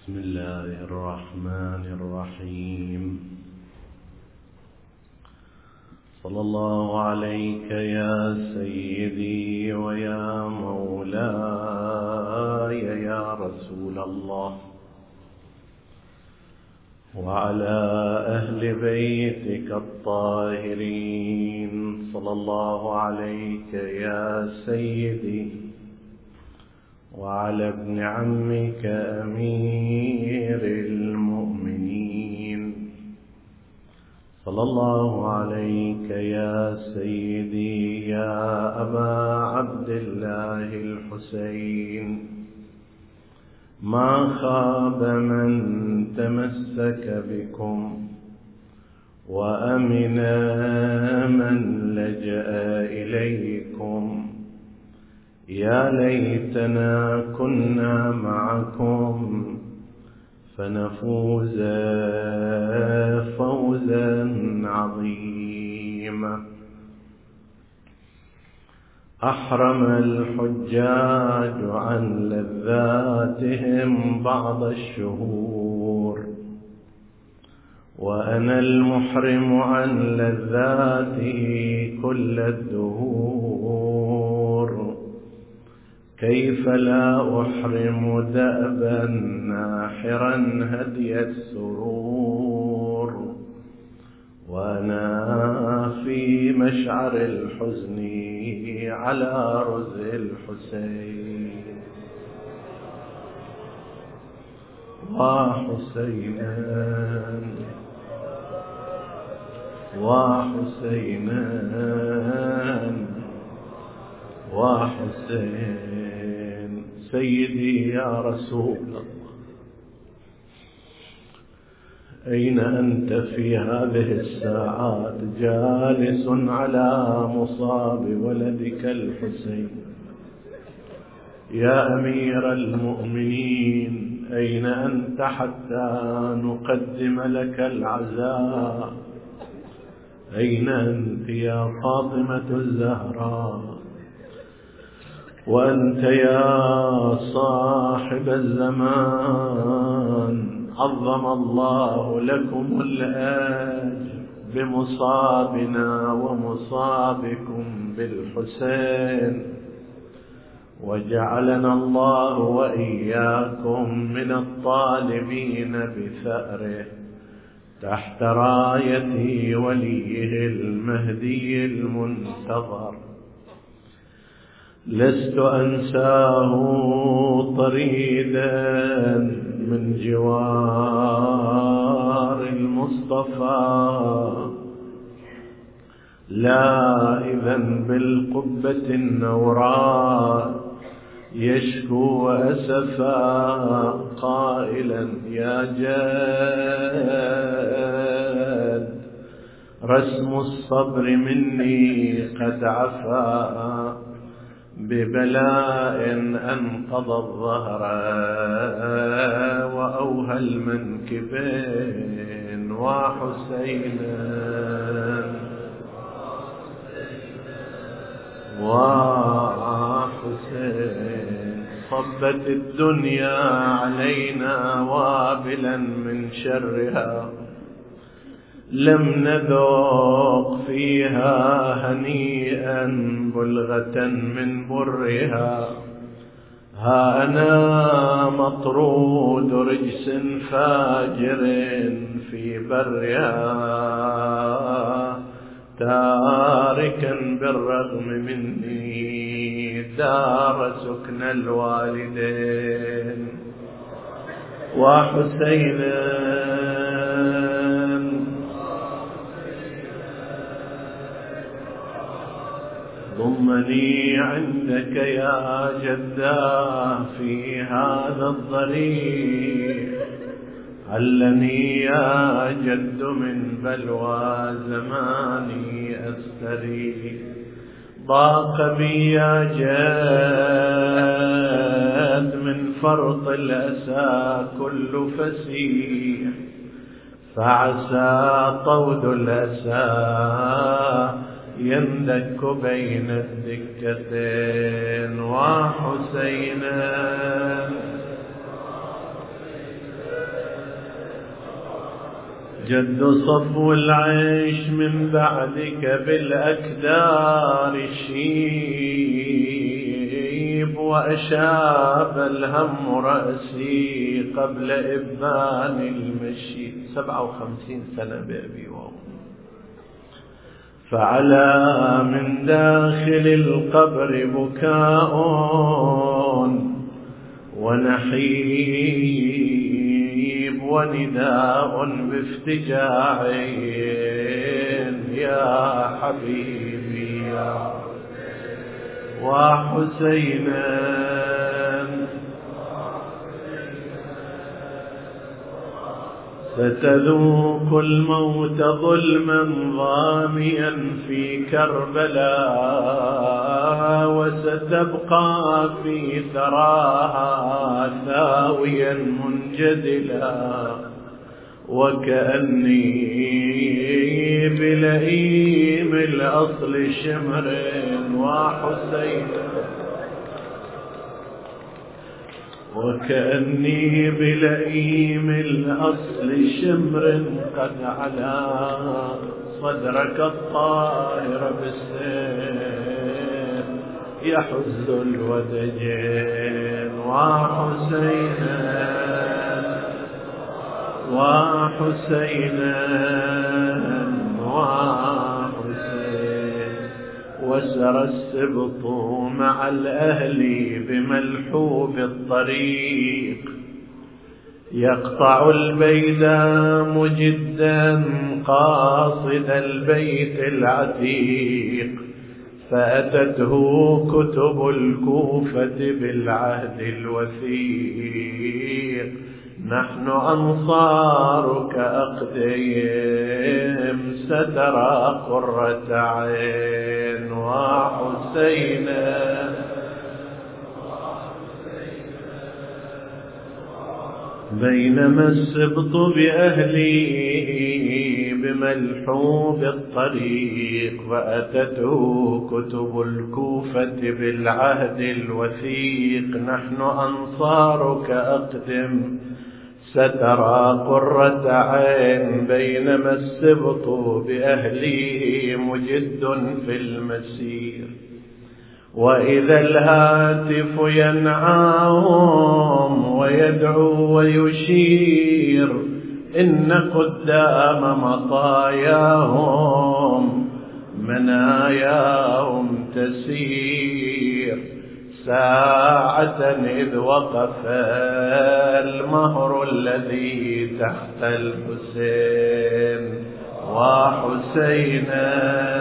بسم الله الرحمن الرحيم. صلى الله عليك يا سيدي ويا مولاي يا رسول الله، وعلى أهل بيتك الطاهرين. صلى الله عليك يا سيدي وعلى ابن عمك أمير المؤمنين. صلى الله عليك يا سيدي يا أبا عبد الله الحسين. ما خاب من تمسك بكم وأمن من لجأ إليكم. يا ليتنا كنا معكم فنفوز فوزا عظيما. أحرم الحجاج عن لذاتهم بعض الشهور، وأنا المحرم عن لذاته كل الدهور. كيف لا أحرم دأبا ناحرا هدي السرور، وأنا في مشعر الحزن على رز الحسين. وحسينا وحسينا وحسين. سيدي يا رسول الله، أين أنت في هذه الساعات جالس على مصاب ولدك الحسين؟ يا أمير المؤمنين، أين أنت حتى نقدم لك العزاء؟ أين أنت يا فاطمة الزهراء؟ وأنت يا صاحب الزمان، عظم الله لكم الأجر بمصابنا ومصابكم بالحسين، وجعلنا الله وإياكم من الطالبين بثأره تحت راية وليه المهدي المنتظر. لست أنساه طريدا من جوار المصطفى، لا إذن بالقبة النوراء يشكو أسفا قائلا يا جاد، رسم الصبر مني قد عفا ببلاء أنقض الظهر وأوهى المنكبين. وحسينا وحسين. صبت الدنيا علينا وابلا من شرها، لم نذوق فيها هنيئا بلغة من برها. ها أنا مطرود رجس فاجر في برها، تاركا بالرغم مني دار سكن الوالدين. وحسينا ضمني عندك يا جداه في هذا الضريح، علني يا جد من بلوى زماني أستريح. ضاق بي يا جد من فرط الأسى كل فسيح، فعسى طود الأسى يندك بين الدكتين. وحسينا جد صفو العيش من بعدك بالأكدار الشيب، وأشاب الهم رأسي قبل إبان المشي. 57 سنة بأبي وأمي. فعلى من داخل القبر بكاء ونحيب ونداء بافتجاع، يا حبيبي يا وحسينا، ستذوق الموت ظلما ضاميا في كربلاء، وستبقى في ثراها ثاويا منجدلا، وكأني بلئيم الأصل شمر وحسين، وكأني بلئيم الأصل شمر قد علا صدرك الطاهر بالسير، يحز الودجين وحسينا وحسينا وحسين. وسر السبط مع الأهل بملحوب الطريق، يقطع البيد مجدا قاصد البيت العتيق، فأتته كتب الكوفة بالعهد الوثيق، نحن أنصارك أقدم سترى قرة عين وحسينا. بينما السبط بأهلي بملحوب الطريق، وأتته كتب الكوفة بالعهد الوثيق، نحن أنصارك أقدم سترى قرة عين. بينما السبط بأهليه مجد في المسير، وإذا الهاتف ينعاهم ويدعو ويشير، إن قدام مطاياهم مناياهم تسير، ساعة إذ وقف المهر الذي تحت الحسين وحسينا.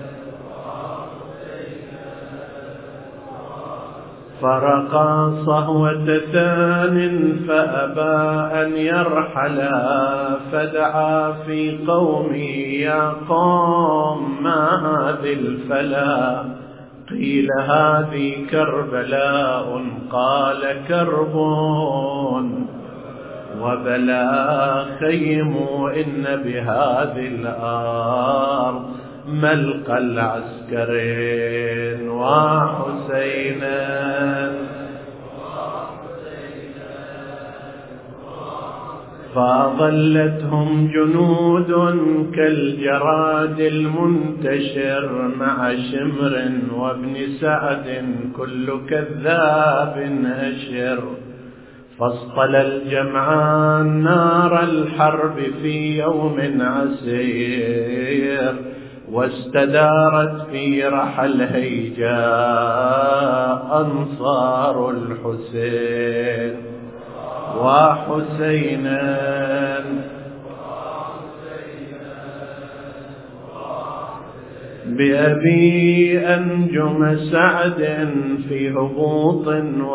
فرقى صهوة ثان فأبى أن يرحلا، فدعا في قومي يا قوم ما هذه الفلا، قيل هذه كربلاء، قال كرب وبلا خيموا، إن بهذه الأرض ملقى العسكرين وحسينا. فظلتهم جنود كالجراد المنتشر مع شمر وابن سعد كل كذاب أشر، فاصطل الجمعان نار الحرب في يوم عسير، واستدارت في رحل هيجاء أنصار الحسين وحسينا. بأبي أنجم سعد في هبوط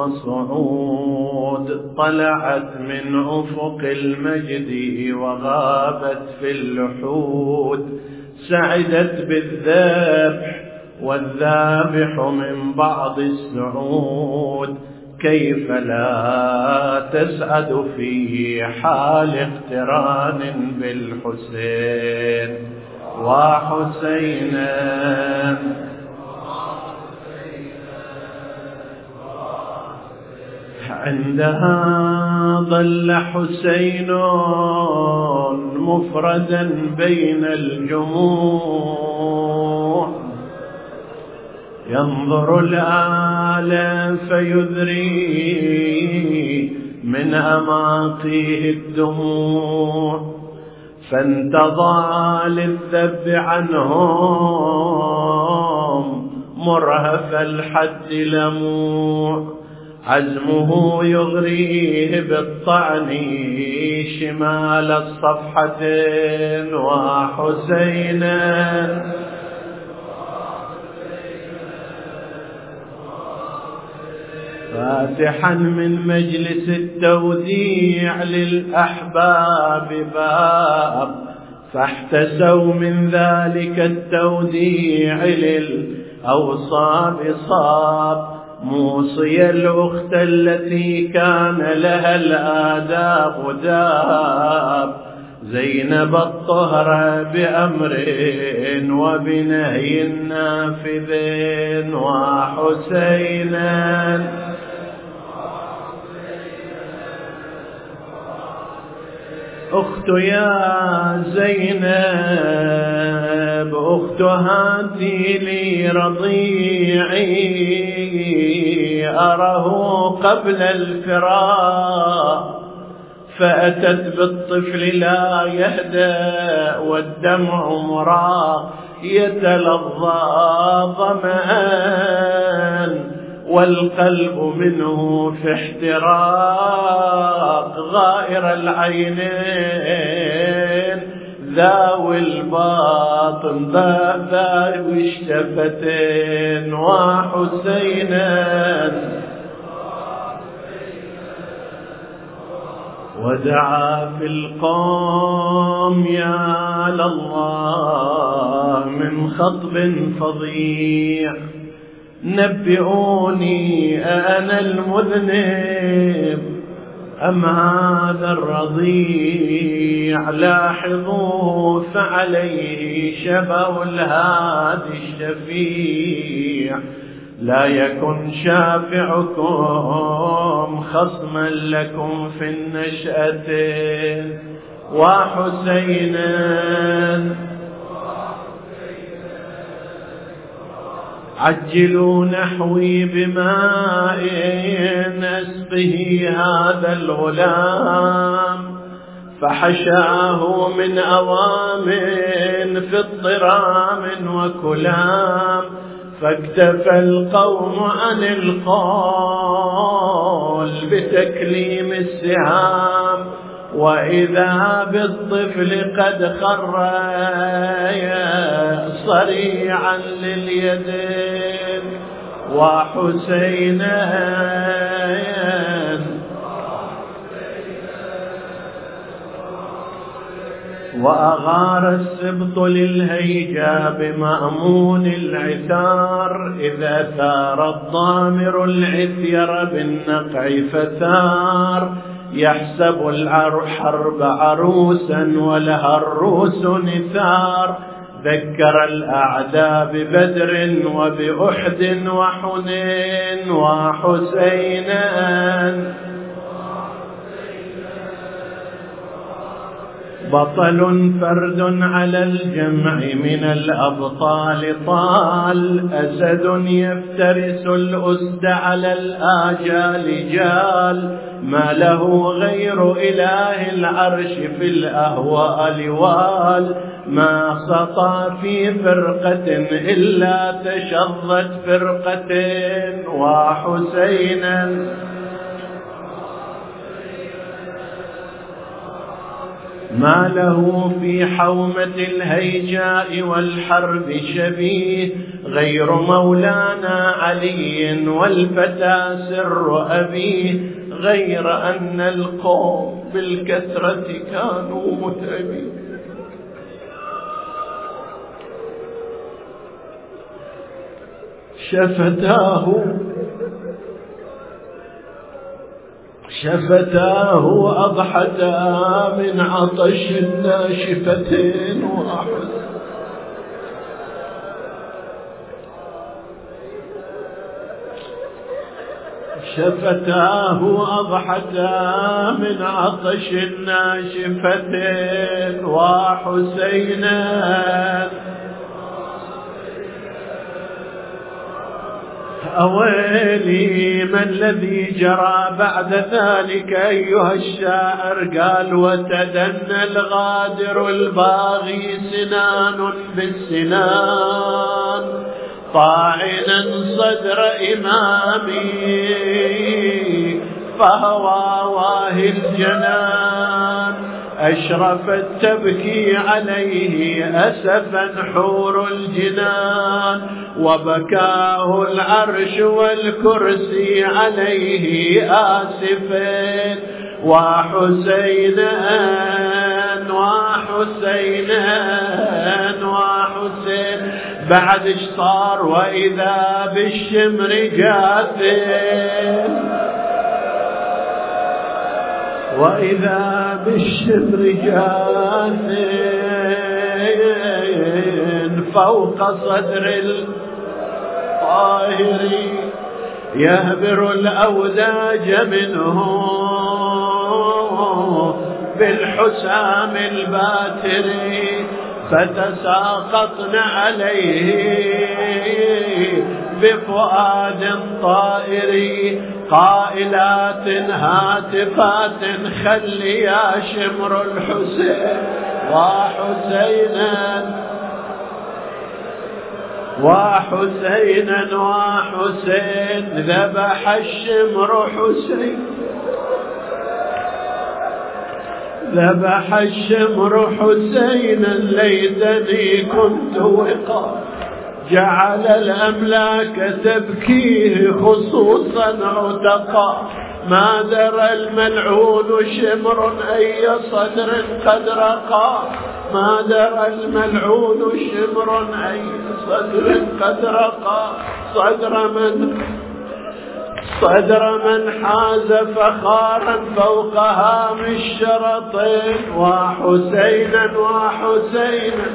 وصعود، طلعت من أفق المجد وغابت في اللحود، سعدت بالذبح والذابح من بعض السعود، كيف لا تسعد في حال اقتران بالحسين وحسينا. عندها ظل حسين مفردا بين الجموع ينظر الآل فيذري من أماقيه الدموع فانتضى للذب عنهم مرهف الحد لموع عزمه يغريه بالطعن شمال الصفحتين وحسينا فاتحا من مجلس التوديع للأحباب باب فاحتسوا من ذلك التوديع للأوصاب صاب موصي الأخت التي كان لها الآداب داب زينب الطهر بأمر وبنهي نافذ وحسينا أخت يا زينب أخت هاتي لي رضيعي أره قبل الفراق فأتت بالطفل لا يهدأ والدمع مراه يتلظى ظمآن والقلب منه في احتراق غائر العينين ذاوي الباطن ذاوي الشفتين وحسينا ودعا في القوم يا لله من خطب فظيع نبئوني أنا المذنب أم هذا الرضيع لاحظوا فعليه شبه الهادي الشفيع لا يكن شافعكم خصما لكم في النشأة وحسينا عجلوا نحوي بماء أسقه هذا الغلام فحشاه من أوام في اضطرام وكلام فاكتفى القوم عن القول بتكليم السهام وإذا بالطفل قد خر صريعا لليدين وحسينا وأغار السبط للهيجا بمأمون العثار إذا ثار الضامر العثير بالنقع فثار يحسب الحرب عروسا ولها الروس نثار ذكر الأعداء ببدر وبأحد وحنين وحسينا بطل فرد على الجمع من الأبطال طال أسد يفترس الأسد على الآجال جال ما له غير إله العرش في الأهواء وال ما سطى في فرقة إلا تشظت فرقة وحسينا ما له في حومة الهيجاء والحرب شبيه غير مولانا علي والفتى سر أبيه غير أن القوم بالكثرة كانوا متعبين شفتاه أضحتا من عطش ناشفتين وأحزن شفتاه أضحتا من عطش ناشفة وحسينا أويلي ما الذي جرى بعد ذلك أيها الشاعر؟ قال وتدنى الغادر الباغي سنان بالسنان طاعنا صدر إمامي فهوى واهي الجنان أشرفت تبكي عليه أسفا حور الجنان وبكاه العرش والكرسي عليه آسفين وحسينا وحسينا وحسين بعد اشطار وإذا بالشمر جاثم وإذا بالشمر جاثم فوق صدر الطاهر يهبر الأوداج منه بالحسام الباتر فتساقطن عليه بفؤاد طائر قائلات هاتفات خل يا شمر الحسين وحسينا وحسينا وحسين ذبح الشمر حسين ذبح الشمر حسينا ليتني كنت وقا جعل الأملاك تبكيه خصوصا عتقا ما درى الملعون شمر أي صدر قد رقى ما درى الملعون شمر أي صدر قد رقى صدر من حاز فخارا فوق هام الشرطين وحسينا وحسينا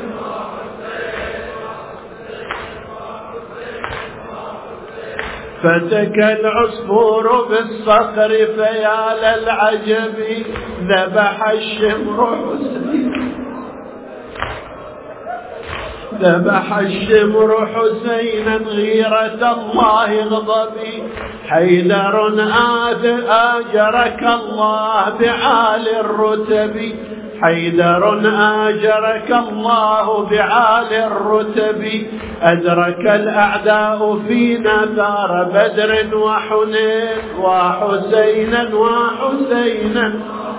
فتكى العصفور بالصخر فيا للعجب ذبح الشمر حسين ذبح الشمر حسينا غيرة الله غضبي حيدر آجرك الله بعال الرتب حيدر آجرك الله بعال الرتب أدرك الأعداء فينا ثار بدر وحنين وحسينا وحسينا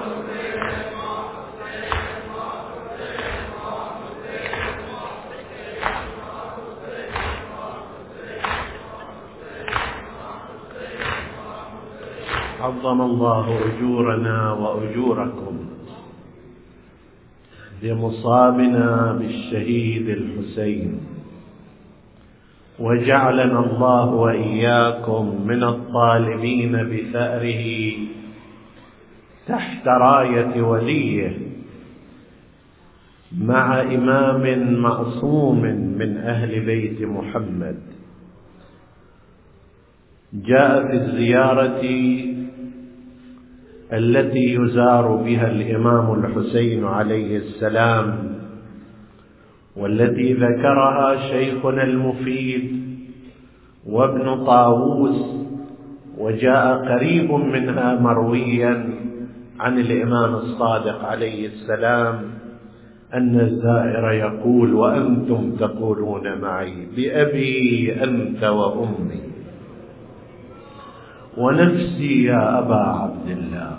عظم الله أجورنا وأجوركم بمصابنا بالشهيد الحسين وجعلنا الله وإياكم من الطالبين بثأره تحت راية وليه مع إمام معصوم من أهل بيت محمد. جاء في الزيارة التي يزار بها الإمام الحسين عليه السلام والتي ذكرها شيخنا المفيد وابن طاووس، وجاء قريب منها مرويا عن الإمام الصادق عليه السلام أن الزائر يقول وأنتم تقولون معي بأبي أنت وأمي ونفسي يا أبا عبد الله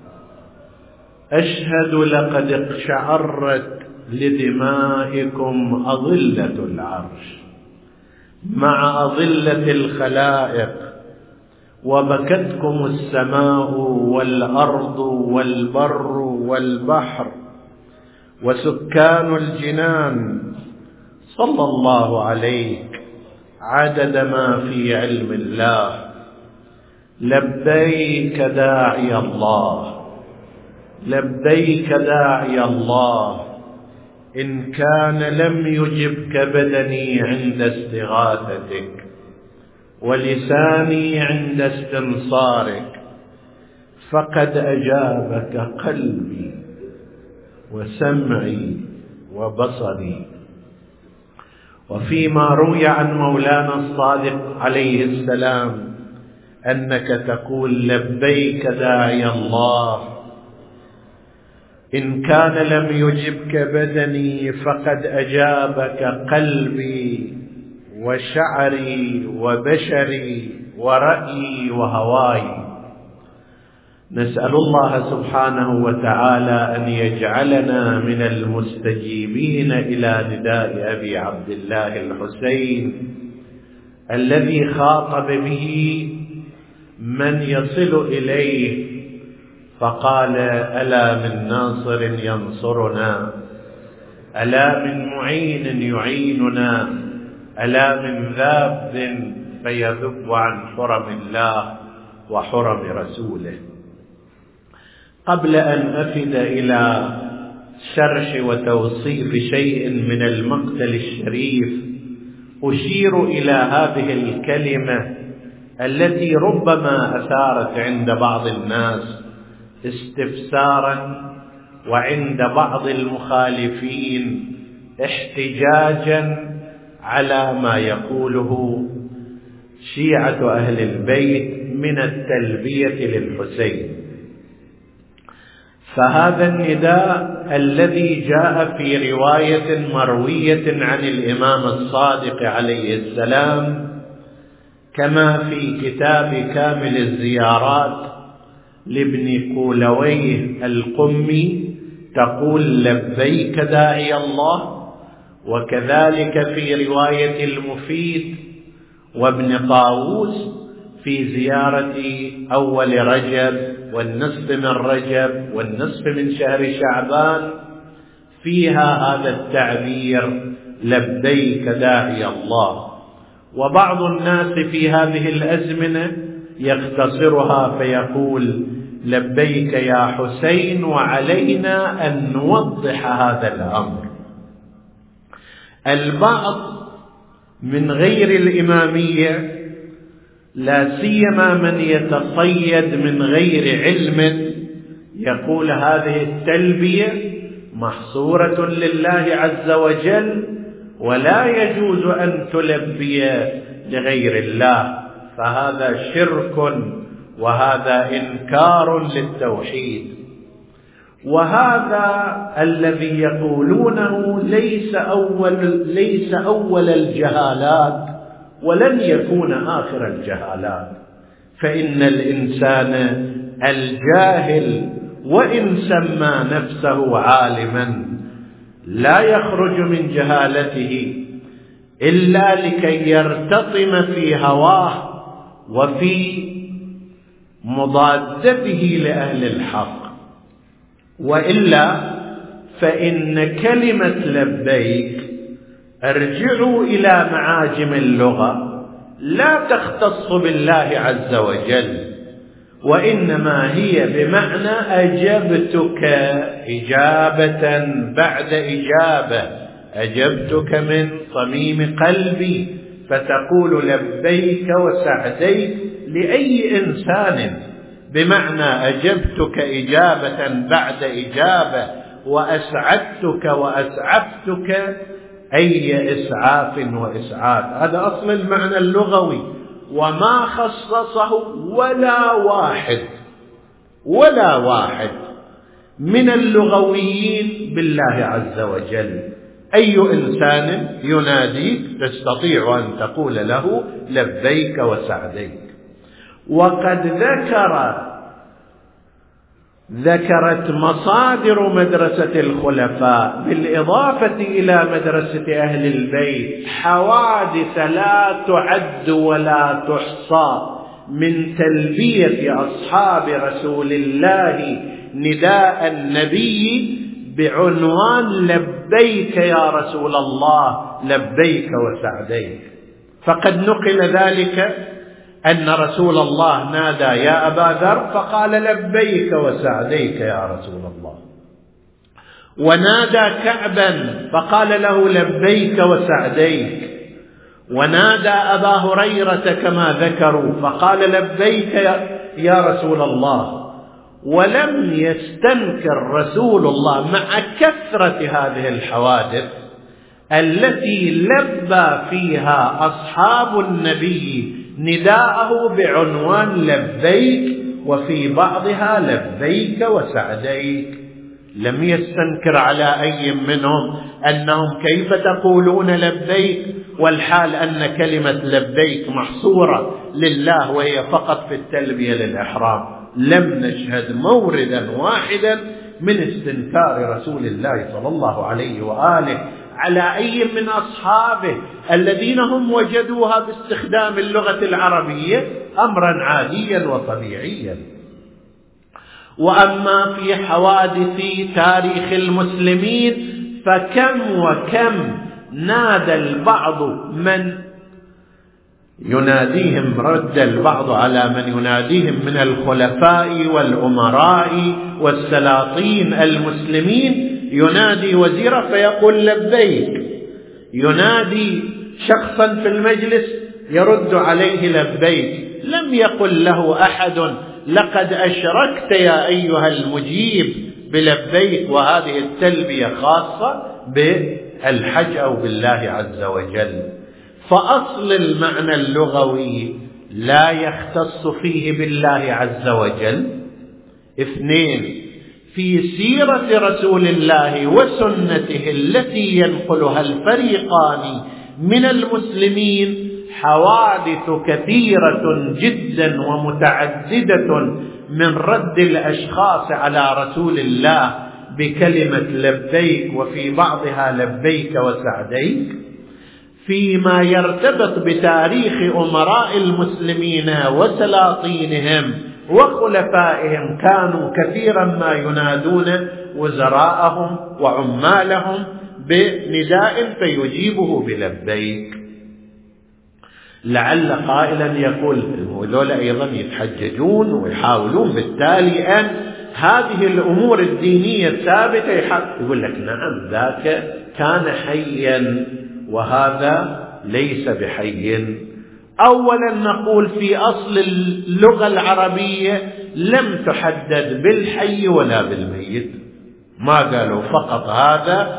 أشهد لقد اقشعرت لدمائكم أظلة العرش مع أظلة الخلائق وبكتكم السماء والأرض والبر والبحر وسكان الجنان صلى الله عليك عدد ما في علم الله. لبيك داعي الله لبيك داعي الله إن كان لم يجبك بدني عند استغاثتك ولساني عند استنصارك، فقد أجابك قلبي وسمعي وبصري. وفيما روي عن مولانا الصادق عليه السلام أنك تقول: لبيك داعي الله، إن كان لم يجبك بدني فقد أجابك قلبي وشعري وبشري ورأيي وهواي. نسأل الله سبحانه وتعالى أن يجعلنا من المستجيبين إلى نداء أبي عبد الله الحسين الذي خاطب به من يصل إليه فقال: ألا من ناصر ينصرنا، ألا من معين يعيننا، ألا من ذاب فيذب عن حرم الله وحرم رسوله. قبل أن أفد إلى شرح وتوصيف شيء من المقتل الشريف، أشير إلى هذه الكلمة التي ربما أثارت عند بعض الناس استفسارا، وعند بعض المخالفين احتجاجا على ما يقوله شيعة أهل البيت من التلبية للحسين. فهذا النداء الذي جاء في رواية مروية عن الإمام الصادق عليه السلام كما في كتاب كامل الزيارات لابن قولويه القمي، تقول: لبيك داعي الله. وكذلك في رواية المفيد وابن طاووس في زيارة أول رجب والنصف من رجب والنصف من شهر شعبان فيها هذا التعبير: لبيك داعي الله. وبعض الناس في هذه الأزمنة يختصرها فيقول: لبيك يا حسين، وعلينا أن نوضح هذا الأمر. البعض من غير الإمامية، لا سيما من يتصيد من غير علم، يقول هذه التلبية محصورة لله عز وجل ولا يجوز أن تلبي لغير الله، فهذا شرك وهذا إنكار للتوحيد. وهذا الذي يقولونه ليس أول الجهالات ولن يكون آخر الجهالات، فإن الإنسان الجاهل وإن سمى نفسه عالما لا يخرج من جهالته إلا لكي يرتطم في هواه وفي مضادته لأهل الحق، وإلا فإن كلمة لبيك ارجعوا إلى معاجم اللغة لا تختص بالله عز وجل، وإنما هي بمعنى أجبتك إجابة بعد إجابة، أجبتك من صميم قلبي، فتقول لبيك وسعديك لأي إنسان، بمعنى أجبتك إجابة بعد إجابة، وأسعدتك وأسعفتك أي إسعاف وإسعاد. هذا أصل المعنى اللغوي، وما خصصه ولا واحد من اللغويين بالله عز وجل. أي إنسان يناديك تستطيع أن تقول له لبيك وسعديك. وقد ذكرت مصادر مدرسة الخلفاء بالإضافة إلى مدرسة أهل البيت حوادث لا تعد ولا تحصى من تلبية أصحاب رسول الله نداء النبي بعنوان لبيك يا رسول الله، لبيك وسعديك. فقد نقل ذلك أن رسول الله نادى يا أبا ذر فقال لبيك وسعديك يا رسول الله، ونادى كعبا فقال له لبيك وسعديك، ونادى أبا هريرة كما ذكروا فقال لبيك يا رسول الله، ولم يستنكر رسول الله مع كثرة هذه الحوادث التي لبى فيها أصحاب النبي نداءه بعنوان لبيك، وفي بعضها لبيك وسعديك. لم يستنكر على أي منهم أنهم كيف تقولون لبيك والحال أن كلمة لبيك محصورة لله وهي فقط في التلبية للإحرام. لم نشهد موردا واحدا من استنكار رسول الله صلى الله عليه وآله على أي من أصحابه الذين هم وجدوها باستخدام اللغة العربية أمرا عاديا وطبيعيا. وأما في حوادث تاريخ المسلمين فكم وكم نادى البعض من يناديهم، رد البعض على من يناديهم من الخلفاء والأمراء والسلاطين المسلمين، ينادي وزيرا فيقول لبيك، ينادي شخصا في المجلس يرد عليه لبيك. لم يقل له أحد لقد أشركت يا أيها المجيب بلبيك، وهذه التلبية خاصة بالحج أو بالله عز وجل. فأصل المعنى اللغوي لا يختص فيه بالله عز وجل. 2، في سيرة رسول الله وسنته التي ينقلها الفريقان من المسلمين حوادث كثيرة جدا ومتعددة من رد الأشخاص على رسول الله بكلمة لبيك، وفي بعضها لبيك وسعديك. فيما يرتبط بتاريخ أمراء المسلمين وسلاطينهم وخلفائهم كانوا كثيرا ما ينادون وزراءهم وعمالهم بنداء فيجيبه بلبيك. لعل قائلا يقول هذول أيضا يتحججون ويحاولون بالتالي أن هذه الأمور الدينية الثابتة يقول لك نعم ذاك كان حيا وهذا ليس بحي. أولا نقول في أصل اللغة العربية لم تحدد بالحي ولا بالميت، ما قالوا فقط هذا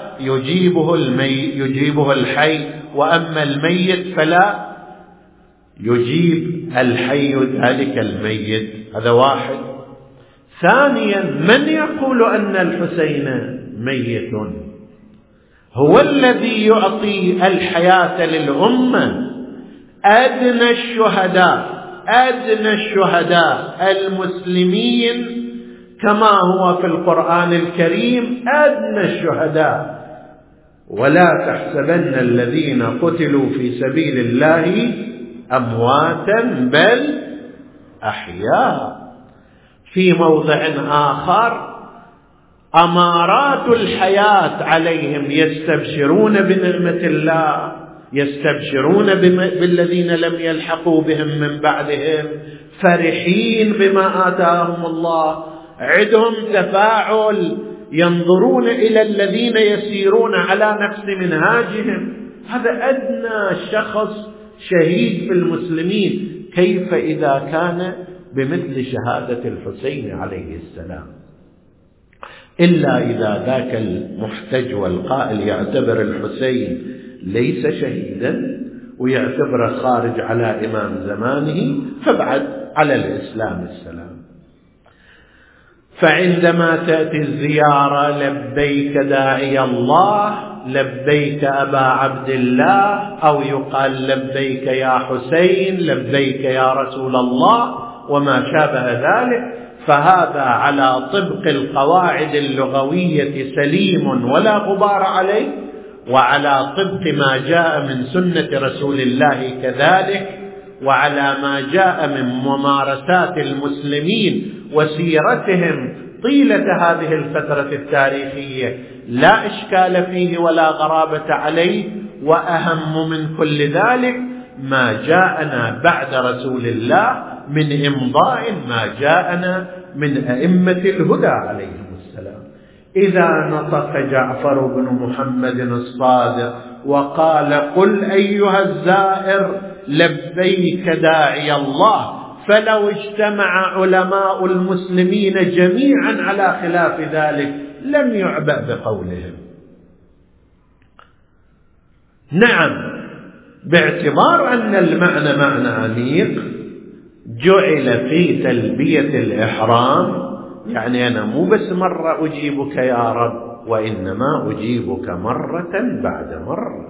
يجيبه الحي وأما الميت فلا يجيب الحي ذلك الميت. هذا واحد. ثانيا من يقول أن الحسين ميت؟ هو الذي يعطي الحياة للأمة. أدنى الشهداء المسلمين كما هو في القرآن الكريم أدنى الشهداء. ولا تحسبن الذين قتلوا في سبيل الله أمواتا بل أحياء. في موضع آخر أمارات الحياة عليهم يستبشرون بنعمة الله، يستبشرون بالذين لم يلحقوا بهم من بعدهم، فرحين بما آتاهم الله، عندهم تفاعل، ينظرون إلى الذين يسيرون على نفس منهاجهم. هذا أدنى شخص شهيد في المسلمين. كيف إذا كان بمثل شهادة الحسين عليه السلام؟ إلا إذا ذاك المحتج والقائل يعتبر الحسين ليس شهيدا ويعتبر خارج على إمام زمانه، فابعد على الإسلام السلام. فعندما تأتي الزيارة لبيك داعي الله، لبيك أبا عبد الله، أو يقال لبيك يا حسين، لبيك يا رسول الله وما شابه ذلك، فهذا على طبق القواعد اللغوية سليم ولا غبار عليه، وعلى طبق ما جاء من سنة رسول الله كذلك، وعلى ما جاء من ممارسات المسلمين وسيرتهم طيلة هذه الفترة التاريخية، لا إشكال فيه ولا غرابة عليه. وأهم من كل ذلك ما جاءنا بعد رسول الله من إمضاء ما جاءنا من أئمة الهدى عليهم السلام. إذا نطق جعفر بن محمد الصادق وقال قل أيها الزائر لبيك داعي الله، فلو اجتمع علماء المسلمين جميعا على خلاف ذلك لم يعبأ بقولهم. نعم، باعتبار أن المعنى معنى عميق جعل في تلبية الإحرام، يعني أنا مو بس مرة أجيبك يا رب، وإنما أجيبك مرة بعد مرة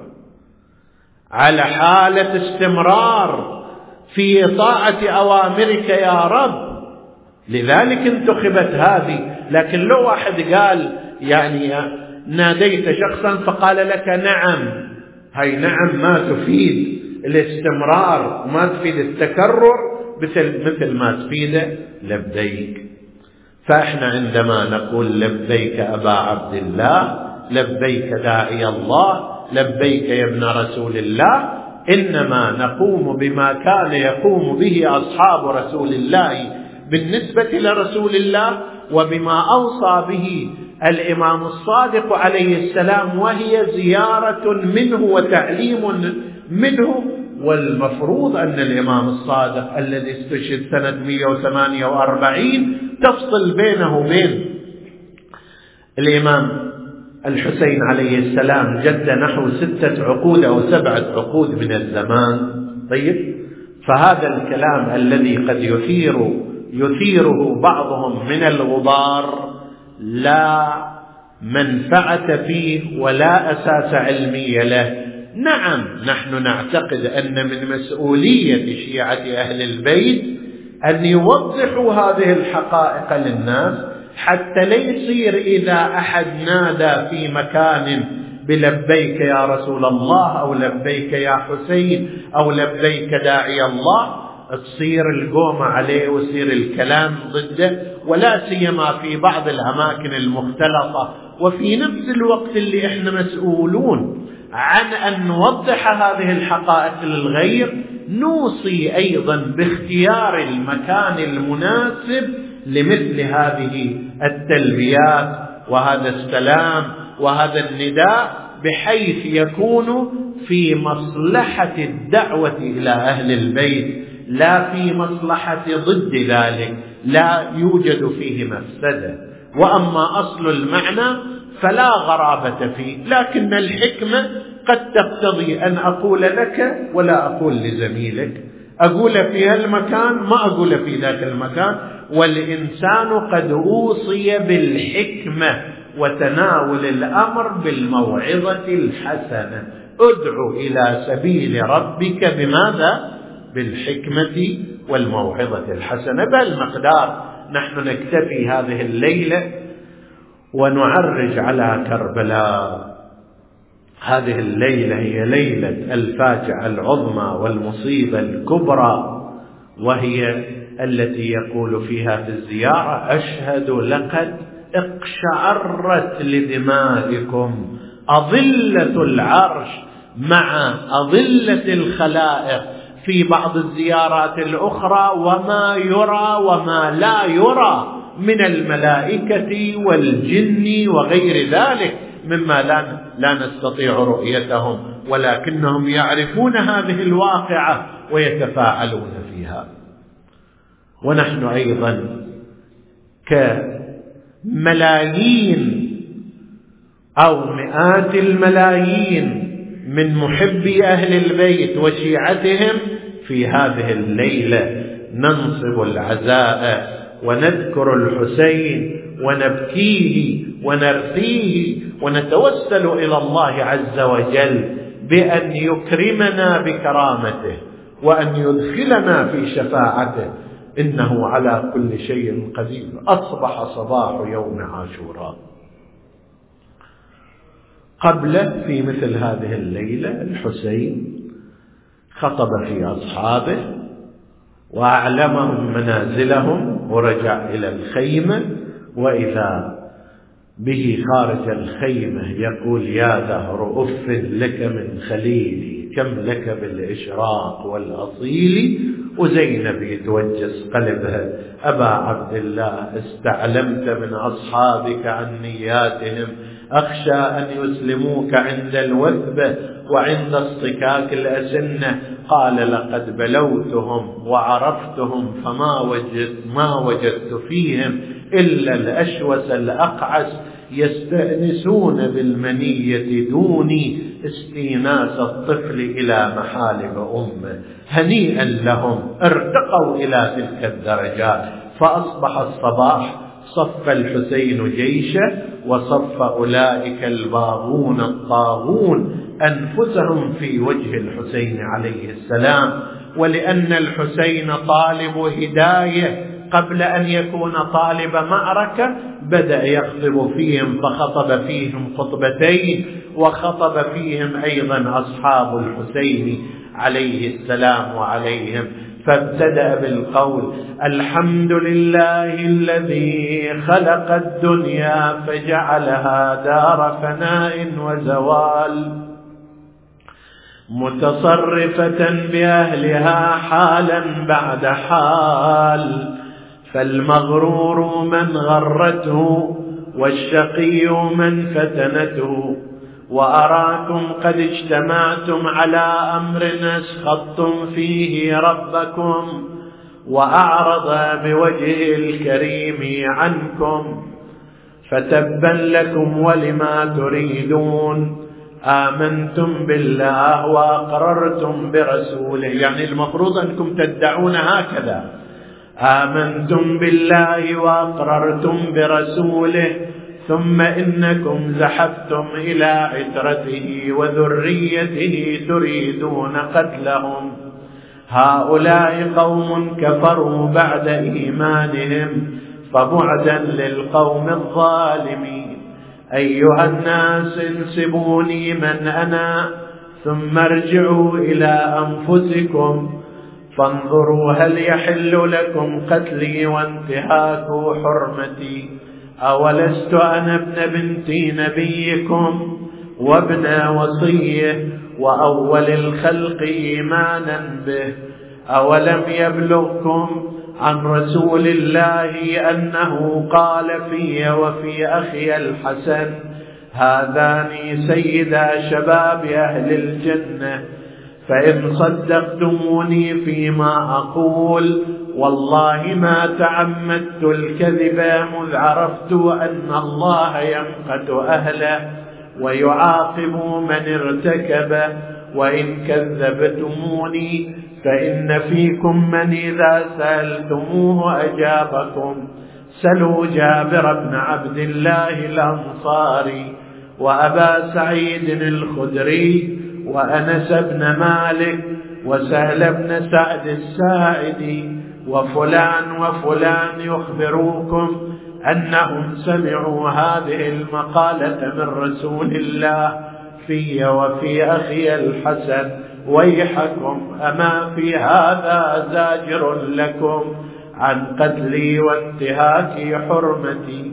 على حالة استمرار في طاعة أوامرك يا رب. لذلك انتخبت هذه. لكن لو واحد قال يعني ناديت شخصا فقال لك نعم، هاي نعم ما تفيد الاستمرار وما تفيد التكرر مثل ما تفيد لبيك. فإحنا عندما نقول لبيك أبا عبد الله، لبيك داعي الله، لبيك يا ابن رسول الله، إنما نقوم بما كان يقوم به أصحاب رسول الله بالنسبة لرسول الله، وبما أوصى به الإمام الصادق عليه السلام، وهي زيارة منه وتعليم منه. والمفروض أن الإمام الصادق الذي استشهد سنة 148 تفصل بينه وبين الإمام الحسين عليه السلام جد نحو 6 عقود أو 7 عقود من الزمان. طيب، فهذا الكلام الذي قد يثيره بعضهم من الغبار لا منفعة فيه ولا أساس علمي له. نعم، نحن نعتقد أن من مسؤولية شيعة أهل البيت أن يوضحوا هذه الحقائق للناس، حتى لا يصير إذا أحد نادى في مكان بلبيك يا رسول الله أو لبيك يا حسين أو لبيك داعي الله تصير القومة عليه ويصير الكلام ضده، ولا سيما في بعض الأماكن المختلطة. وفي نفس الوقت اللي احنا مسؤولون عن أن نوضح هذه الحقائق للغير، نوصي أيضا باختيار المكان المناسب لمثل هذه التلبيات وهذا السلام وهذا النداء، بحيث يكون في مصلحة الدعوة إلى أهل البيت لا في مصلحة ضد ذلك، لا يوجد فيه مفسدة. وأما أصل المعنى فلا غرابة فيه، لكن الحكمة قد تقتضي أن أقول لك ولا أقول لزميلك، أقول في المكان ما أقول في ذاك المكان. والإنسان قد أوصي بالحكمة وتناول الأمر بالموعظة الحسنة. ادعو إلى سبيل ربك بماذا؟ بالحكمة والموعظة الحسنة. بهالمقدار نحن نكتفي هذه الليلة ونعرج على كربلاء. هذه الليلة هي ليلة الفاجعة العظمى والمصيبة الكبرى، وهي التي يقول فيها في الزيارة: أشهد لقد اقشعرت لدمائكم أظلة العرش مع أظلة الخلائق. في بعض الزيارات الأخرى: وما يرى وما لا يرى من الملائكة والجن وغير ذلك مما لا نستطيع رؤيتهم، ولكنهم يعرفون هذه الواقعة ويتفاعلون فيها. ونحن أيضا كملايين أو مئات الملايين من محبي أهل البيت وشيعتهم في هذه الليلة ننصب العزاء ونذكر الحسين ونبكيه ونرثيه ونتوسل إلى الله عز وجل بأن يكرمنا بكرامته وأن يدخلنا في شفاعته، إنه على كل شيء قدير. أصبح صباح يوم عاشوراء. قبل في مثل هذه الليلة الحسين خطب في أصحابه وأعلمهم منازلهم ورجع إلى الخيمة، وإذا به خارج الخيمة يقول: يا دهر أف لك من خليلي، كم لك بالإشراق والأصيل وزينب يتوجس قلبها: أبا عبد الله، استعلمت من أصحابك عن نياتهم، أخشى أن يسلموك عند الوثبة وعند اصطكاك الأسنة. قال: لقد بلوتهم وعرفتهم، فما وجدت فيهم إلا الأشوس الأقعس، يستأنسون بالمنية دوني استئناس الطفل إلى محالب أمه. هنيئا لهم، ارتقوا إلى تلك الدرجات. فأصبح الصباح صف الحسين جيشه، وصف أولئك الباغون الطاغون أنفسهم في وجه الحسين عليه السلام. ولأن الحسين طالب هداية قبل أن يكون طالب معركة، بدأ يخطب فيهم، فخطب فيهم خطبتين، وخطب فيهم أيضا أصحاب الحسين عليه السلام وعليهم. فابتدأ بالقول: الحمد لله الذي خلق الدنيا فجعلها دار فناء وزوال، متصرفة بأهلها حالا بعد حال، فالمغرور من غرته والشقي من فتنته، وأراكم قد اجتمعتم على أمر أسخطتم فيه ربكم، وأعرض بوجهه الكريم عنكم، فتبا لكم ولما تريدون. آمنتم بالله وأقررتم برسوله، يعني المفروض أنكم تدعون هكذا: آمنتم بالله وأقررتم برسوله، ثم إنكم زحفتم إلى عترته وذريته تريدون قتلهم. هؤلاء قوم كفروا بعد إيمانهم، فبعدا للقوم الظالمين. أيها الناس انسبوني من أنا، ثم ارجعوا إلى أنفسكم فانظروا هل يحل لكم قتلي وانتهاك حرمتي. أولست أنا ابن بنت نبيكم وابن وصيه وأول الخلق إيمانا به؟ أولم يبلغكم عن رسول الله أنه قال في وفي أخي الحسن: هذان سيدا شباب أهل الجنة، فإن صدقتموني فيما أقول والله ما تعمدت الكذب، مذ عرفت أن الله يمقت أهله ويعاقب من ارتكب. وإن كذبتموني فإن فيكم من إذا سألتموه أجابكم. سلوا جابر بن عبد الله الأنصاري، وأبا سعيد الخدري، وأنس بن مالك، وسهل بن سعد الساعدي، وفلان وفلان يخبروكم أنهم سمعوا هذه المقالة من رسول الله في وفي أخي الحسن. ويحكم، أما في هذا زاجر لكم عن قتلي وانتهاك حرمتي.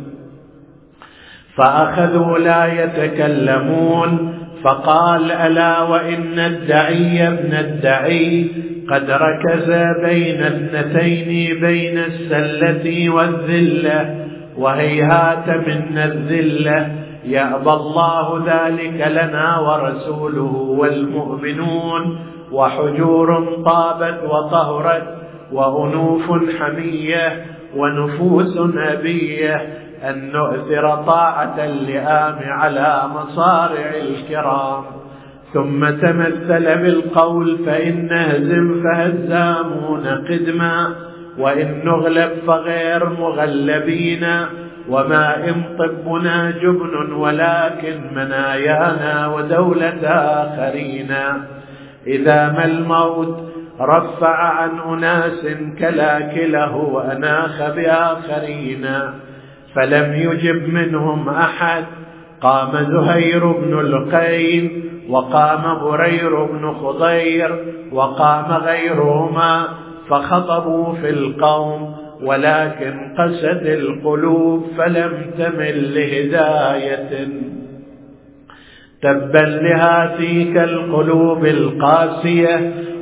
فأخذوا لا يتكلمون، فقال: ألا وإن الدعي ابن الدعي قد ركز بين اثنتين، بين السلة والذلة، وهيهات من الذلة يأبى الله ذلك لنا ورسوله والمؤمنون، وحجور طابت وطهرت، وأنوف حمية، ونفوس أبية، أن نؤثر طاعة اللئام على مصارع الكرام. ثم تمثل بالقول: فإن نهزم فهزامون قدما، وإن نغلب فغير مغلبين، وما إن طبنا جبن ولكن منايانا ودولة آخرين. إذا ما الموت رفع عن أناس كلاكله وأناخ بآخرين، فلم يجب منهم أحد. قام زهير بن القين، وقام برير بن خضير، وقام غيرهما، فخطبوا في القوم، ولكن قست القلوب فلم تمل لهداية. تبا لهاتيك القلوب القاسية،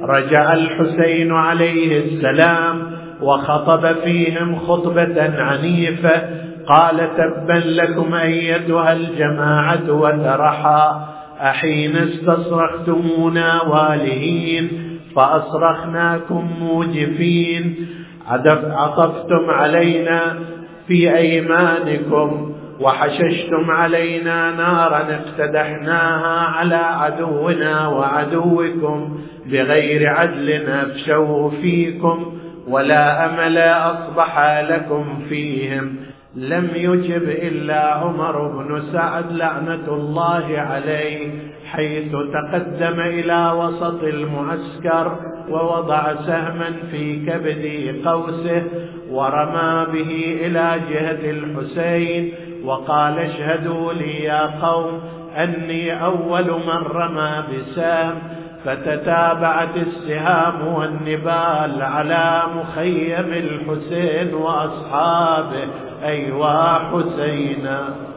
رجع الحسين عليه السلام وخطب فيهم خطبة عنيفة، قال: تبا لكم أيتها الجماعة وترحا، أحين استصرختمونا والهين فأصرخناكم موجفين، عطفتم علينا في أيمانكم وحششتم علينا نارا اقتدحناها على عدونا وعدوكم، بغير عدل أفشوا فيكم ولا أمل أصبح لكم فيهم. لم يجب إلا عمر بن سعد لعنة الله عليه، حيث تقدم إلى وسط المعسكر ووضع سهما في كبد قوسه ورمى به إلى جهة الحسين وقال: اشهدوا لي يا قوم أني أول من رمى بسهم. فتتابعت السهام والنبال على مخيم الحسين وأصحابه، أيوا حسينا،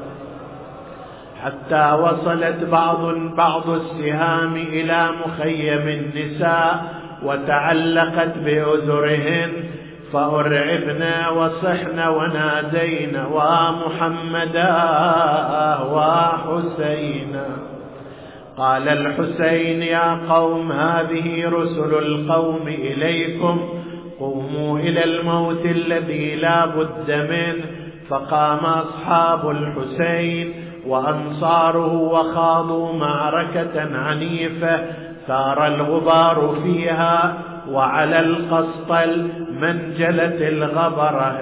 حتى وصلت بعض السهام إلى مخيم النساء وتعلقت بأزرهن، فأرعبنا وصحنا ونادينا: ومحمدا وحسينا. قال الحسين: يا قوم، هذه رسل القوم إليكم، قوموا إلى الموت الذي لا بد منه. فقام أصحاب الحسين وأنصاره وخاضوا معركة عنيفة ثار الغبار فيها، وعلى القسطل منجلت الغبرة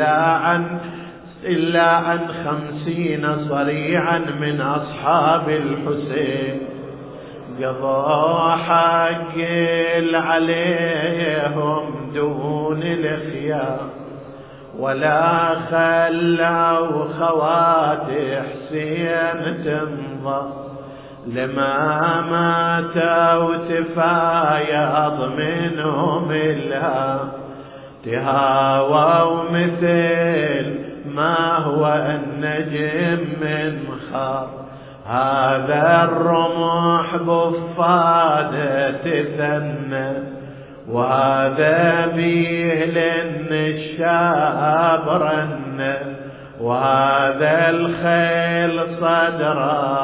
إلا عن 50 صريعا من أصحاب الحسين. قضوا حق عليهم دون الخيار، ولا خلوا خوات حسين تنظر، لما ماتوا تفايض منهم الهام، تهاووا مثل ما هو النجم من خار. هذا الرمح بفادة تثنى، وهذا بيه لن الشاب رن، وهذا الخيل صدر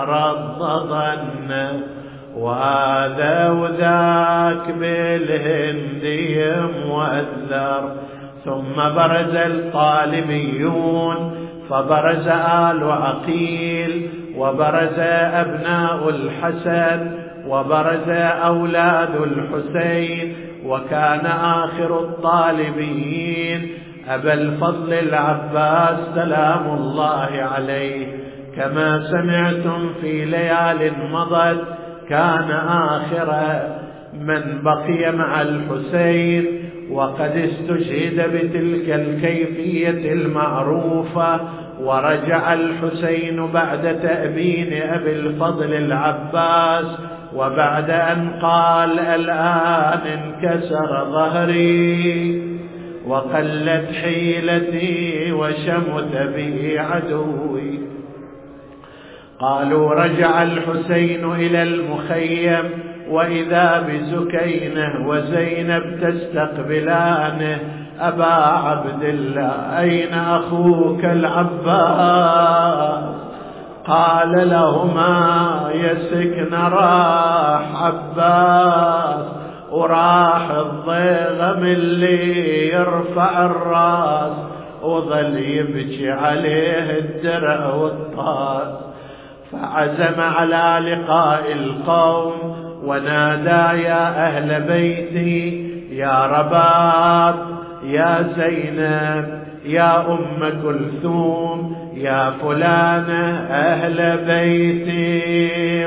رضضن، وهذا وذاك بالهندي مؤذر. ثم برز الطالبيون، فبرز آل عقيل، وبرز أبناء الحسن، وبرز أولاد الحسين. وكان آخر الطالبيين أبا الفضل العباس سلام الله عليه. كما سمعتم في ليال مضت، كان آخر من بقي مع الحسين، وقد استشهد بتلك الكيفية المعروفة. ورجع الحسين بعد تأبين أبي الفضل العباس، وبعد أن قال: الآن انكسر ظهري وقلت حيلتي وشمت بي عدوي. قالوا: رجع الحسين إلى المخيم، وإذا بسكينة وزينب تستقبلانه: أبا عبد الله، أين أخوك العباس؟ قال لهما: يسكن راح عباس، وراح الضيغم اللي يرفع الراس، وظل يبكي عليه الدرع والطاس. فعزم على لقاء القوم ونادى: يا أهل بيتي، يا رباب، يا زينب، يا أم كلثوم، يا فلانة، أهل بيتي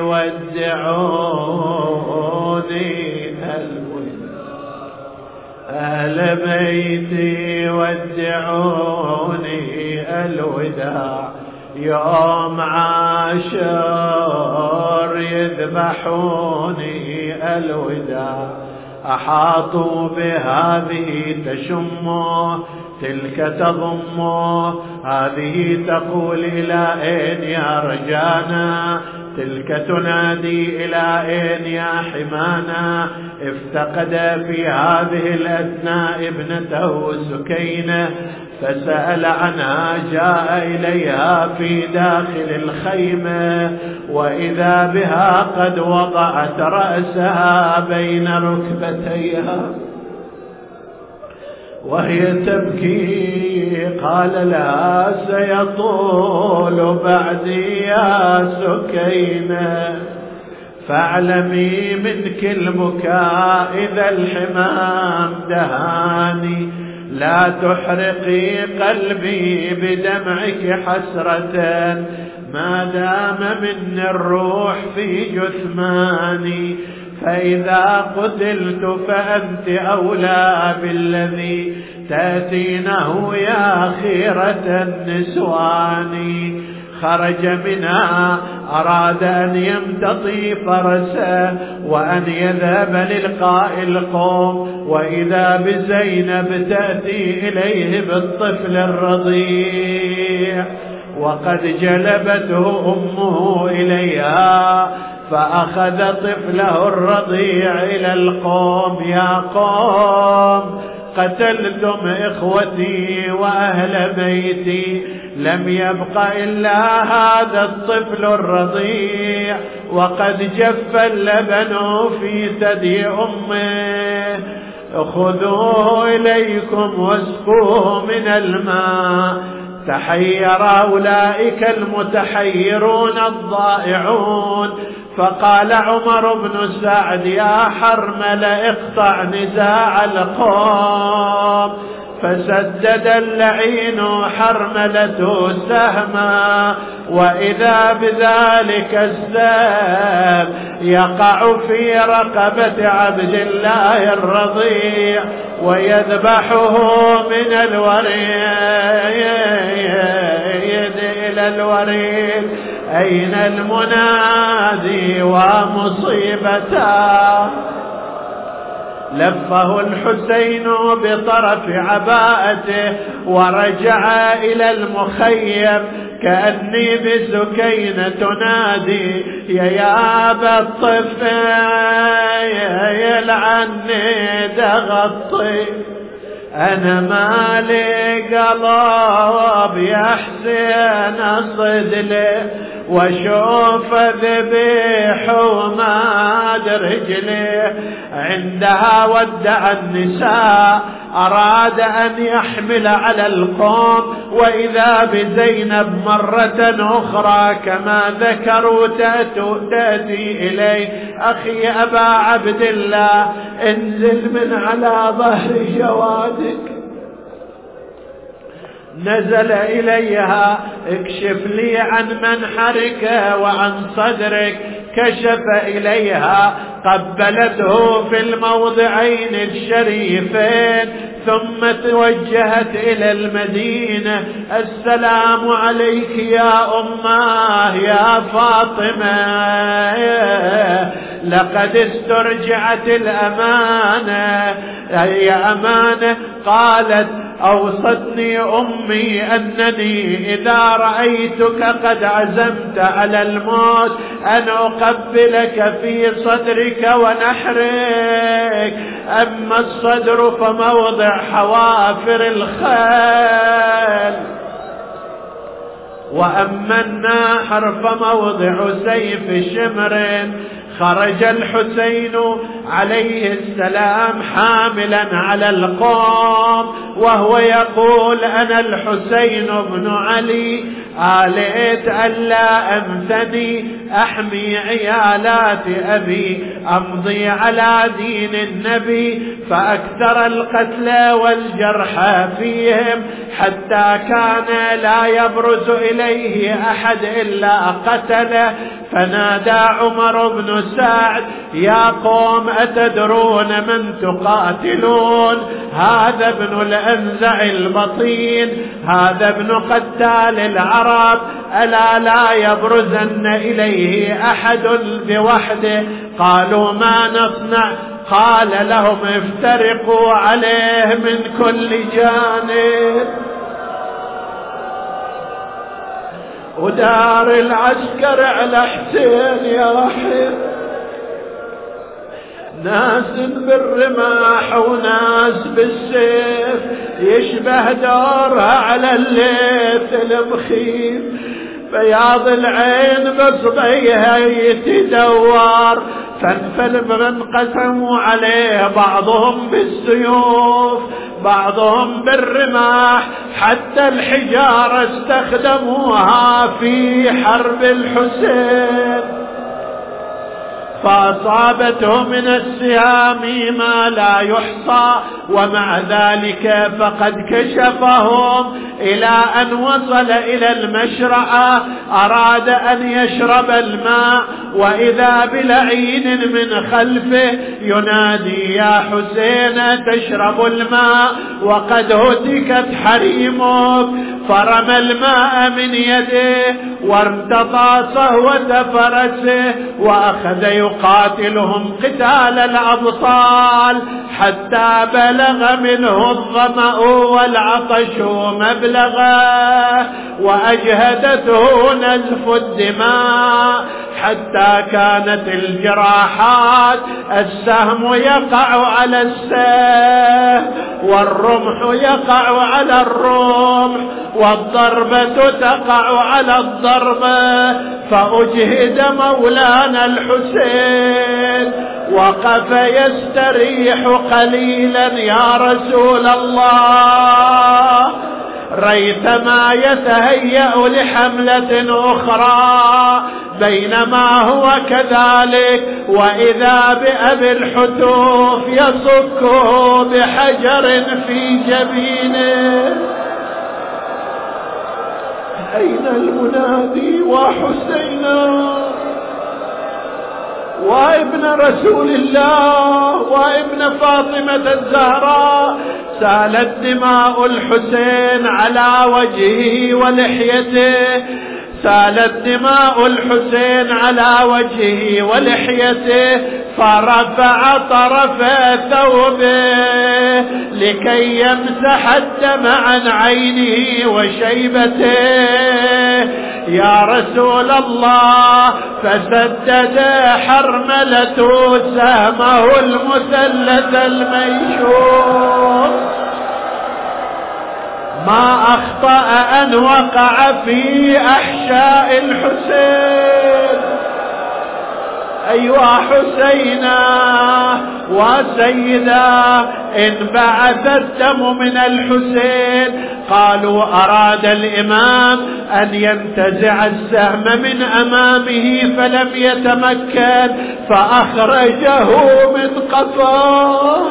ودعوني أهل بيتي ودعوني الوداع، يوم عاشر يذبحوني الوداع. أحاطوا بهذه تشمه، تلك تضمه، هذه تقول: إلى أين يا رجانا؟ تلك تنادي: إلى أين يا حمانا؟ افتقد في هذه الأثناء ابنته سكينة فسأل عنها، جاء إليها في داخل الخيمة وإذا بها قد وضعت رأسها بين ركبتيها وهي تبكي. قال لها سيطول بعدي يا سكينة، فاعلمي منك البكاء إذا الحمام دهاني، لا تحرقي قلبي بدمعك حسرة ما دام مني الروح في جثماني، فإذا قتلت فأنت أولى بالذي تأتينه يا خيرة النسوان. خرج منها أراد أن يمتطي فرسه وأن يذهب للقاء القوم، وإذا بزينب تأتي إليه بالطفل الرضيع وقد جلبته أمه إليها، فأخذ طفله الرضيع إلى القوم. يا قوم قتلتم إخوتي وأهل بيتي، لم يبق إلا هذا الطفل الرضيع وقد جف اللبن في ثدي أمه، خذوه إليكم واسقوه من الماء. تحير أولئك المتحيرون الضائعون، فقال عمر بن سعد يا حرمل اقطع نزاع القوم، فسدد اللعين حرملة سهما، وإذا بذلك السهم يقع في رقبة عبد الله الرضيع ويذبحه من الوريد إلى الوريد. أين المنادي ومصيبته؟ لفه الحسين بطرف عباءته ورجع إلى المخيم كأني بسكينة تنادي يا أبا الطفل يلعني دغطي، أنا مالي قلب يا حسين أصد لي وشوف ذبيح وماد رجلي. عندها ودع النساء أراد أن يحمل على القوم، وإذا بزينب مرة أخرى كما ذكروا تأتي إليه أخي أبا عبد الله انزل من على ظهر جوادك. نزل إليها اكشف لي عن منحرك وعن صدرك، كشف إليها قبلته في الموضعين الشريفين ثم توجهت إلى المدينة. السلام عليك يا أماه يا فاطمة، لقد استرجعت الأمانة. يا أمانة؟ قالت أوصتني أمي أنني إذا رأيتك قد عزمت على الموت أن أقبلك في صدرك ونحرك، أما الصدر فموضع حوافر الخيل، وأما النحر فموضع سيف شمر. خرج الحسين عليه السلام حاملا على القوم وهو يقول أنا الحسين بن علي، آليت ألا أمتني أحمي عيالات أبي، أمضي على دين النبي، فأكثر القتلى والجرحى فيهم حتى كان لا يبرز إليه أحد إلا قتله. فنادى عمر بن سعد يا قوم أتدرون من تقاتلون؟ هذا ابن الأنزع البطين، هذا ابن قتال العرب، ألا لا يبرزن إليه أحد بوحده. قالوا ما نصنع؟ قال لهم افترقوا عليه من كل جانب. ودار العسكر على حسين يا رحيم، ناس بالرماح وناس بالسيف، يشبه دورها على الليث المخيف، بياض العين بصبيها يتدور، فانفل من قسموا عليه بعضهم بالسيوف بعضهم بالرماح، حتى الحجارة استخدموها في حرب الحسين، فأصابته من السهام ما لا يحصى، ومع ذلك فقد كشفهم إلى أن وصل إلى المشرعة، أراد أن يشرب الماء، وإذا بلعين من خلفه ينادي يا حسين تشرب الماء وقد هتكت حريمك، فرمى الماء من يده وارتطى صهوة فرسه، وأخذ يقاتلهم قتال الأبطال، حتى بلغ منه الظمأ والعطش مبلغه، وأجهدته نزف الدماء، حتى كانت الجراحات السهم يقع على السهم والرمح يقع على الرمح والضربة تقع على الضربة، فأجهد مولانا الحسين، وقف يستريح قليلا يا رسول الله، ريثما يتهيأ لحملة أخرى، بينما هو كذلك وإذا بأبي الحتوف يصكه بحجر في جبينه. أين المنادي وحسينا وابن رسول الله وابن فاطمة الزهراء؟ سالت دماء الحسين على وجهه ولحيته، سالت دماء الحسين على وجهه ولحيته، فرفع طرف ثوبه لكي يمسح الدم عن عينه وشيبته. يا رسول الله، فسدد حرملة سهمه المثلث المنشور، ما أخطأ أن وقع في أحشاء الحسين. أيها حسينا وسيدا، انبعث الدم من الحسين. قالوا أراد الإمام أن ينتزع السهم من أمامه فلم يتمكن، فأخرجه من قفاه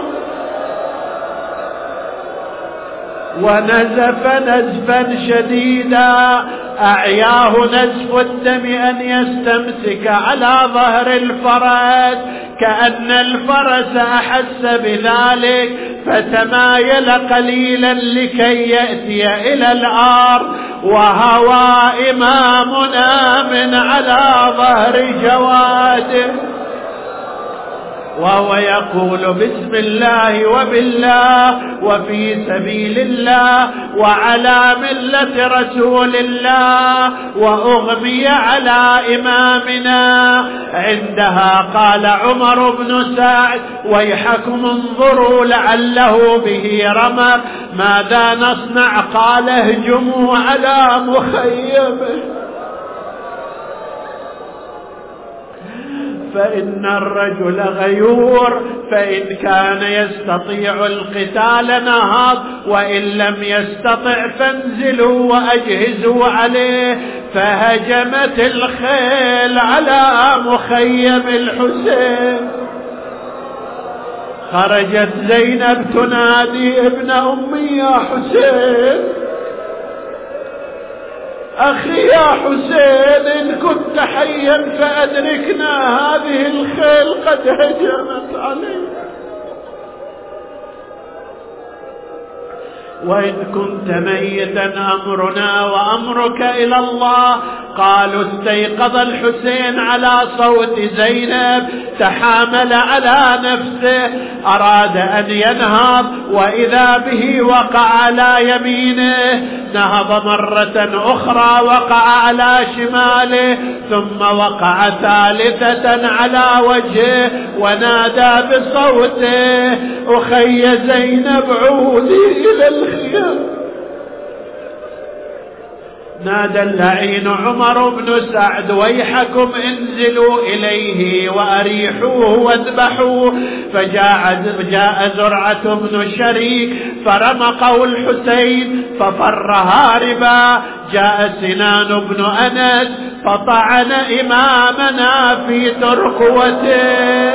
ونزف نزفا شديدا، أعياه نزف الدم أن يستمسك على ظهر الفرس، كأن الفرس أحس بذلك فتمايل قليلا لكي يأتي إلى الأرض، وهوى إمامنا من على ظهر جواده وهو يقول بسم الله وبالله وفي سبيل الله وعلى ملة رسول الله، وأغمي على إمامنا. عندها قال عمر بن سعد ويحكم انظروا لعله به رمق، ماذا نصنع؟ قال اهجموا على مخيمه، فإن الرجل غيور، فإن كان يستطيع القتال نهض، وإن لم يستطع فانزلوا وأجهزوا عليه. فهجمت الخيل على مخيم الحسين، خرجت زينب تنادي ابن أمي يا حسين، أخي يا حسين، إن كنت حيا فأدركنا، هذه الخيل قد هجمت عليك، وإن كنت ميتا أمرنا وأمرك إلى الله، قالوا استيقظ الحسين على صوت زينب، تحامل على نفسه، أراد أن ينهض وإذا به وقع على يمينه، نهض مرة أخرى وقع على شماله، ثم وقع ثالثة على وجهه ونادى بصوته: أخي زينب عودي إلى الخيام. نادى اللعين عمر بن سعد: ويحكم انزلوا إليه وأريحوه واذبحوه. فجاء زرعة بن شريك فرمقه الحسين ففر هاربا. جاء سنان بن أنس فطعن إمامنا في ترقوته.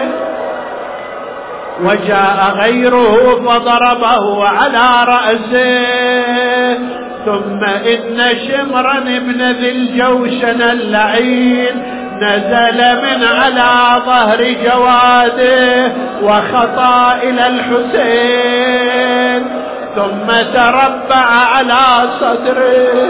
وجاء غيره فضربه على رأسه. ثم إن شمرا بن ذي الجوشن اللعين نزل من على ظهر جواده وخطا إلى الحسين، ثم تربع على صدره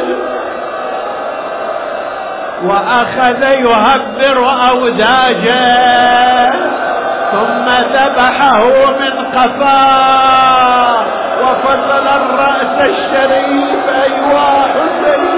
وأخذ يهبر أوداجه، ثم ذبحه من قفاه وفصل الرأس الشريف. أيوا حسين.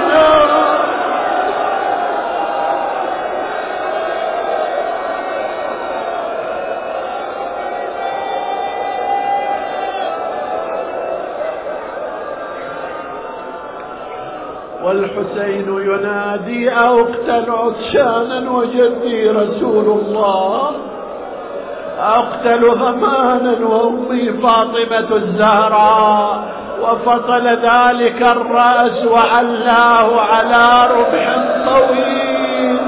والحسين ينادي: أقتل عطشانا وجدي رسول الله، أقتل ضمانا وأمي فاطمة الزهراء. وفصل ذلك الرأس وعلاه على رمح طويل.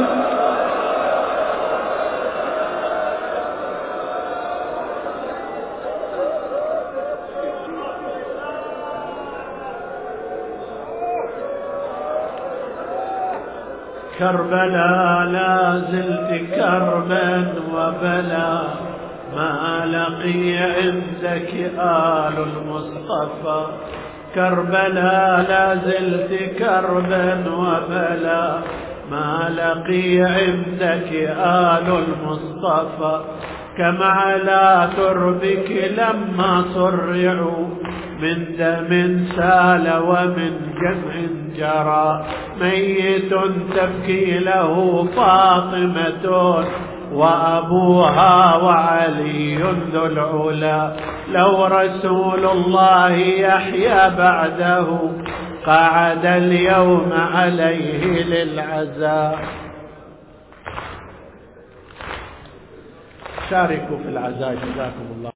كربلاء لا زلت كربا وبلا، ما لقي عندك آل المصطفى. كربلاء لا زلت كربا وبلا، ما لقي عندك آل المصطفى. كم على تربك لما صرعوا، من دم سال ومن جمع جرى. ميت تبكي له فاطمة وأبوها وعلي ذو العلا. لو رسول الله يحيى بعده، قعد اليوم عليه للعزاء. شاركوا في العزاء جزاكم الله.